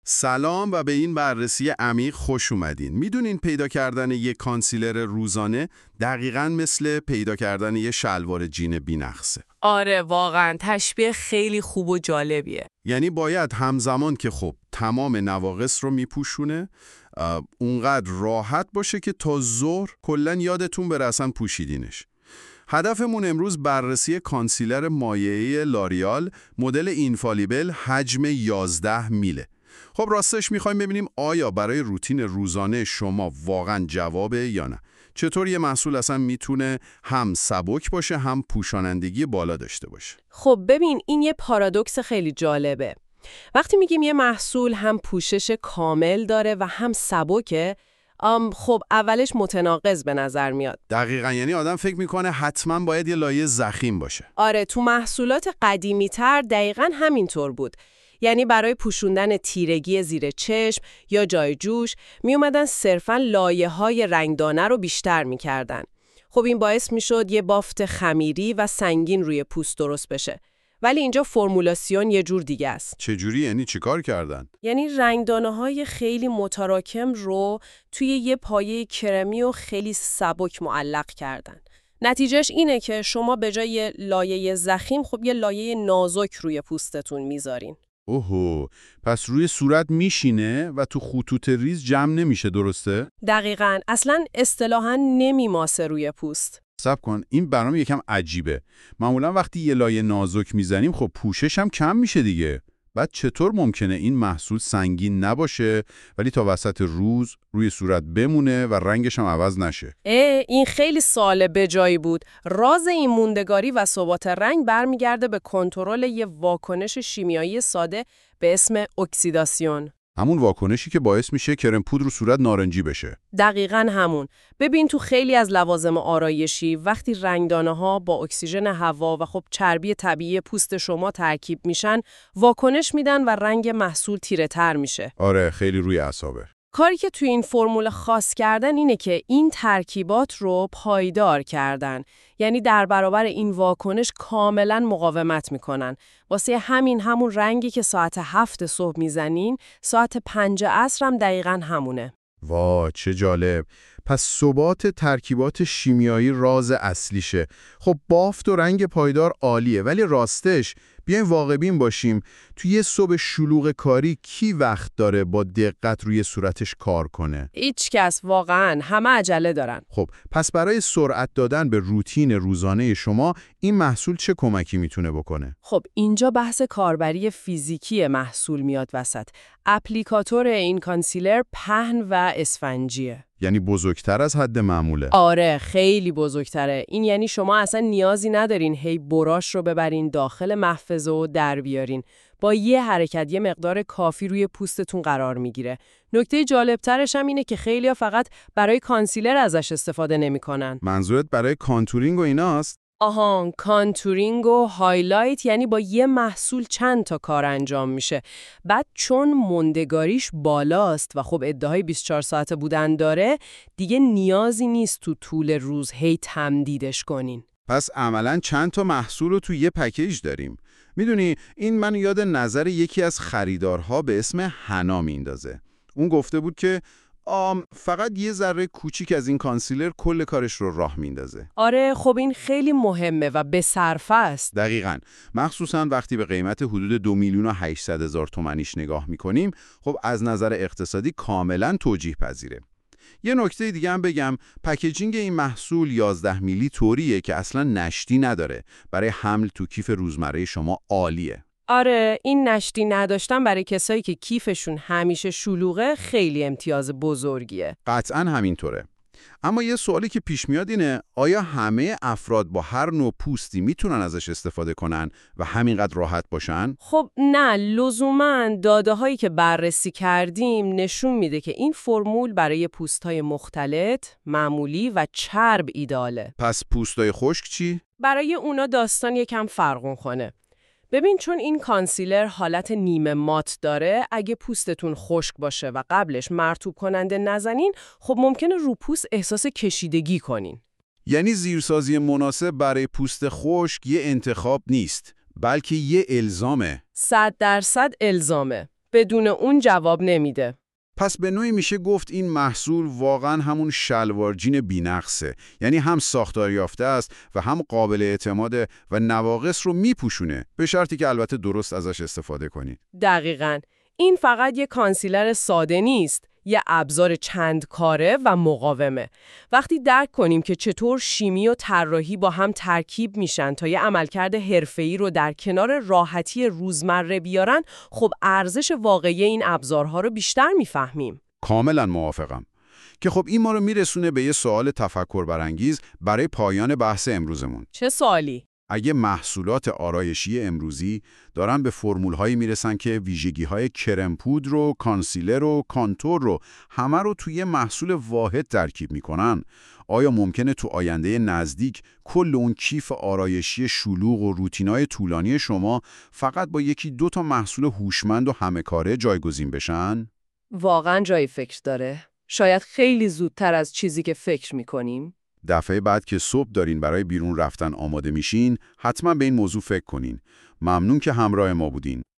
سلام و به این بررسی عمیق خوش اومدین. میدونین پیدا کردن یک کانسیلر روزانه دقیقاً مثل پیدا کردن یه شلوار جین بی‌نقصه. آره واقعا تشبیه خیلی خوب و جالبیه. یعنی باید همزمان که خب تمام نواقص رو میپوشونه اونقدر راحت باشه که تا ظهر کلاً یادتون بره اصلا پوشیدینش. هدفمون امروز بررسی کانسیلر مایعی لاریال مدل اینفالیبل حجم 11 میله. خب راستش میخوایم ببینیم آیا برای روتین روزانه شما واقعا جوابه یا نه. چطور یه محصول اصلا میتونه هم سبک باشه هم پوشانندگی بالا داشته باشه. خب ببین این یه پارادوکس خیلی جالبه. وقتی میگیم یه محصول هم پوشش کامل داره و هم سبکه، خب اولش متناقض به نظر میاد. دقیقاً، یعنی آدم فکر میکنه حتما باید یه لایه ضخیم باشه. آره تو محصولات قدیمی تر دقیقاً همینطور بود. یعنی برای پوشوندن تیرگی زیر چشم یا جای جوش می اومدن صرفاً لایه‌های رنگدانه رو بیشتر می‌کردن. خب این باعث می‌شد یه بافت خمیری و سنگین روی پوست درست بشه. ولی اینجا فرمولاسیون یه جور دیگه است. چه جوری؟ یعنی چیکار کردن؟ یعنی رنگدانه‌های خیلی متراکم رو توی یه پایه کرمی و خیلی سبک معلق کردن. نتیجهش اینه که شما به جای لایه ضخیم خب یه لایه نازک روی پوستتون میذارین. اوهو، پس روی صورت میشینه و تو خطوط ریز جمع نمیشه، درسته؟ دقیقاً، اصلاً اصطلاحاً نمیماسه روی پوست. صبر کن، این برام یکم عجیبه. معمولا وقتی یه لایه نازک میزنیم خب پوشش هم کم میشه دیگه. بعد چطور ممکنه این محصول سنگین نباشه ولی تا وسط روز روی صورت بمونه و رنگش هم عوض نشه؟ این خیلی سوال بجایی بود. راز این موندگاری و ثبات رنگ برمیگرده به کنترل یه واکنش شیمیایی ساده به اسم اکسیداسیون. همون واکنشی که باعث میشه کرم پودر رو صورت نارنجی بشه. دقیقاً همون. ببین تو خیلی از لوازم آرایشی وقتی رنگدانه‌ها با اکسیژن هوا و خب چربی طبیعی پوست شما ترکیب میشن، واکنش میدن و رنگ محصول تیره‌تر میشه. آره خیلی روی اعصابه. کاری که توی این فرمول خاص کردن اینه که این ترکیبات رو پایدار کردن. یعنی در برابر این واکنش کاملا مقاومت میکنن. واسه همون رنگی که ساعت 7 صبح میزنین، ساعت 5 عصر هم دقیقاً همونه. واه چه جالب. پس ثبات ترکیبات شیمیایی راز اصلیشه. خب بافت و رنگ پایدار عالیه، ولی راستش بیاین واقع‌بین باشیم، توی یه صبح شلوغ کاری کی وقت داره با دقت روی صورتش کار کنه؟ هیچ کس واقعاً، همه عجله دارن. خب پس برای سرعت دادن به روتین روزانه شما این محصول چه کمکی میتونه بکنه؟ خب اینجا بحث کاربری فیزیکی محصول میاد وسط. اپلیکاتور این کانسیلر پهن و اسفنجیه. یعنی بزرگتر از حد معموله؟ آره خیلی بزرگتره. این یعنی شما اصلا نیازی ندارین هی براش رو ببرین داخل محفظه و در بیارین. با یه حرکت یه مقدار کافی روی پوستتون قرار میگیره. نکته جالبترش هم اینه که خیلی‌ها فقط برای کانسیلر ازش استفاده نمی‌کنن. منظورت برای کانتورینگ و ایناست؟ آهان، کانتورینگ و هایلایت، یعنی با یه محصول چند تا کار انجام میشه. بعد چون موندگاریش بالاست و خب ادعای 24 ساعته بودن داره، دیگه نیازی نیست تو طول روز هی تمدیدش کنین. پس عملاً چند تا محصول رو تو یه پکیج داریم. میدونی این منو یاد نظر یکی از خریدارها به اسم حنا میندازه. اون گفته بود که فقط یه ذره کوچیک از این کانسیلر کل کارش رو راه میندازه. آره خب این خیلی مهمه و به صرفه است. دقیقاً، مخصوصاً وقتی به قیمت حدود 2,800,000 تومانیش نگاه میکنیم، خب از نظر اقتصادی کاملاً توجیه پذیره. یه نکته دیگه هم بگم، پکیجینگ این محصول 11 میلی طوریه که اصلاً نشتی نداره. برای حمل تو کیف روزمره شما عالیه. آره این نشتی نداشتن برای کسایی که کیفشون همیشه شلوغه خیلی امتیاز بزرگیه. قطعاً همینطوره. اما یه سوالی که پیش میاد اینه، آیا همه افراد با هر نوع پوستی میتونن ازش استفاده کنن و همینقدر راحت باشن؟ خب نه لزوماً. داده‌هایی که بررسی کردیم نشون میده که این فرمول برای پوست‌های مختلط، معمولی و چرب ایداله. پس پوستای خشک چی؟ برای اونا داستان یکم فرق کنه. ببین چون این کانسیلر حالت نیمه مات داره، اگه پوستتون خشک باشه و قبلش مرطوب کننده نزنین، خب ممکنه رو پوست احساس کشیدگی کنین. یعنی زیرسازی مناسب برای پوست خشک یه انتخاب نیست، بلکه یه الزامه. 100% الزامه. بدون اون جواب نمیده. پس به نوعی میشه گفت این محصول واقعا همون شلوارجین بی‌نقصه. یعنی هم ساختار یافته است و هم قابل اعتماده و نواقص رو میپوشونه، به شرطی که البته درست ازش استفاده کنی. دقیقاً. این فقط یه کانسیلر ساده نیست، یه ابزار چند کاره و مقاومه. وقتی درک کنیم که چطور شیمی و طراحی با هم ترکیب میشن تا یه عملکرد حرفه‌ای رو در کنار راحتی روزمره بیارن، خب ارزش واقعی این ابزارها رو بیشتر میفهمیم. کاملا موافقم. که خب این ما رو میرسونه به یه سوال تفکر برانگیز برای پایان بحث امروزمون. چه سوالی؟ اگه محصولات آرایشی امروزی دارن به فرمول‌هایی میرسن که ویژگی‌های کرم پودر و کانسیلر و کانتور رو همه رو توی محصول واحد ترکیب میکنن، آیا ممکنه تو آینده نزدیک کل اون کیف آرایشی شلوغ و روتینای طولانی شما فقط با یکی دو تا محصول هوشمند و همه‌کاره جایگزین بشن؟ واقعاً جای فکر داره. شاید خیلی زودتر از چیزی که فکر میکنیم. دفعه بعد که صبح دارین برای بیرون رفتن آماده میشین، حتما به این موضوع فکر کنین. ممنون که همراه ما بودین.